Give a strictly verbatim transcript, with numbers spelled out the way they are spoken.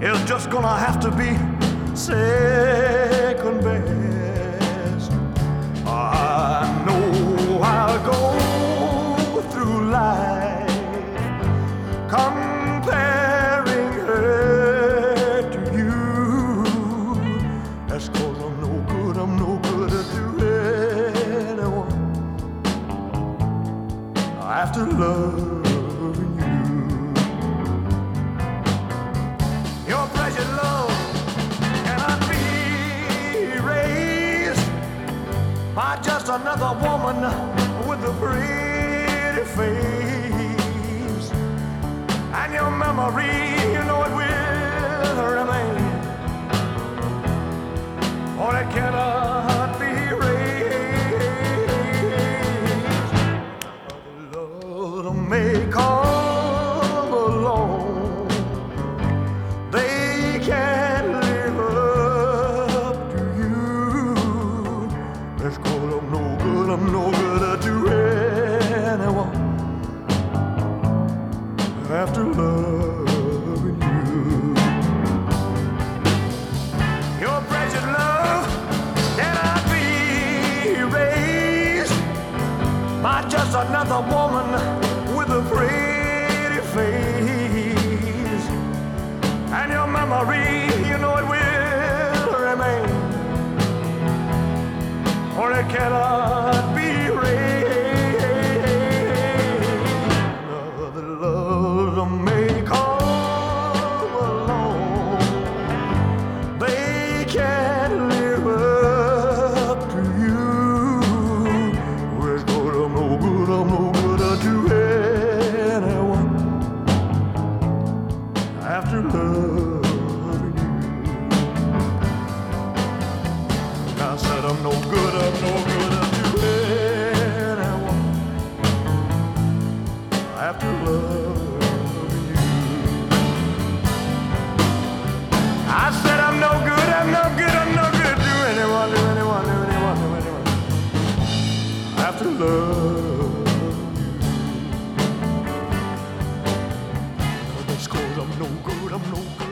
is just gonna have to be second best. I know I'll go through life comparing her to you. That's 'cause I'm no good, I'm no good to anyone after loving you. Your precious love cannot be erased by just another woman with a pretty face. And your memory, you know it will remain, or it cannot be erased. Love may come along, they can't live up to you. That's 'cause I'm no good, I'm no good to anyone after loving you. Your precious love cannot be erased by just another woman with a pretty face. And your memory, you know it will remain, or it cannot be erased. Another love may come along, they can't live up to you. Well, 'cause I'm no good, I'm no good to anyone after loving you. I said I'm no good, I'm no good to anyone after loving you. I said I'm no good, I'm no good, I'm no good to anyone, to anyone, to anyone, to anyone after loving you. That's 'cause I'm no good, I'm no good.